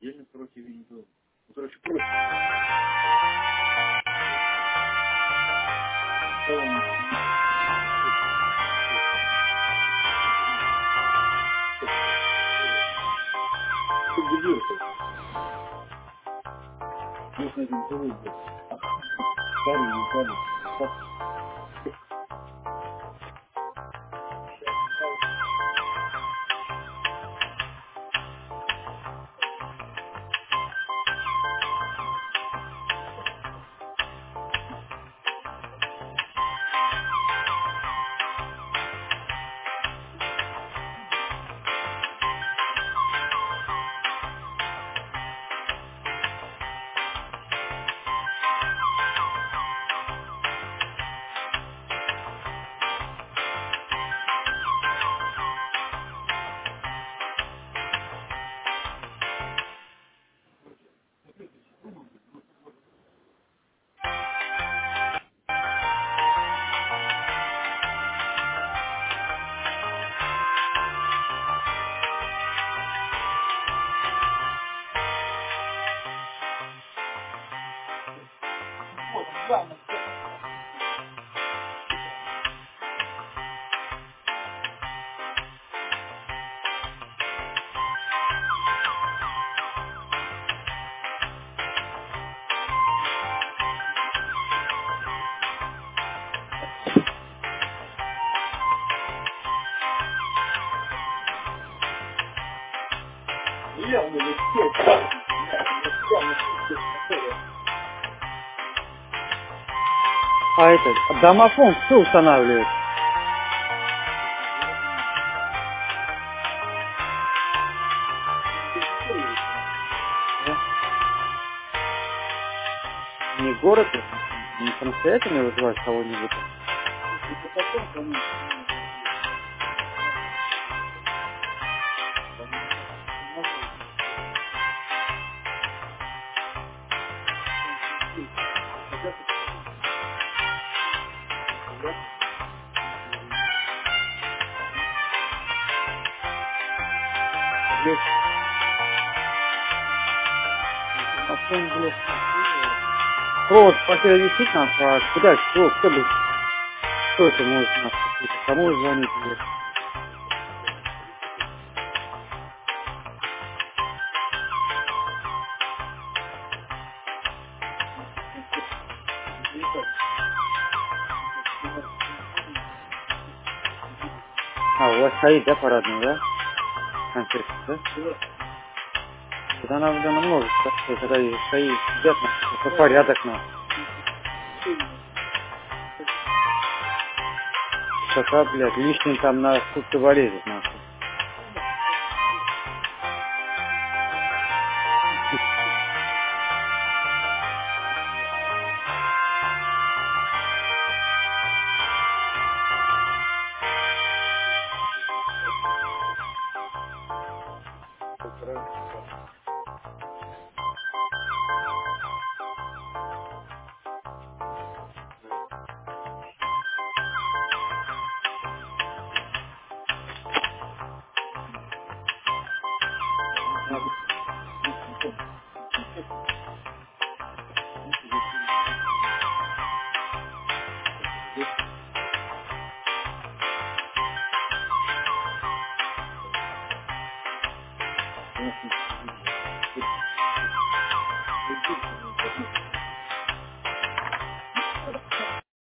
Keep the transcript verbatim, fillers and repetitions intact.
А этот, домофон кто устанавливает? Да? Не город, не самостоятельно вызывать кого-нибудь? Здесь домофон, блядь. Провод хотели висеть нам, а куда, кто, кто, бы- кто это может нас, кому звонить, блядь? А, у вас стоит, да, парадный, да? Концерт, да? Тогда надо намного, когда и стоит, сидят, это порядок, на. Пока, блядь, лишний там на сколько валезет, нахуй.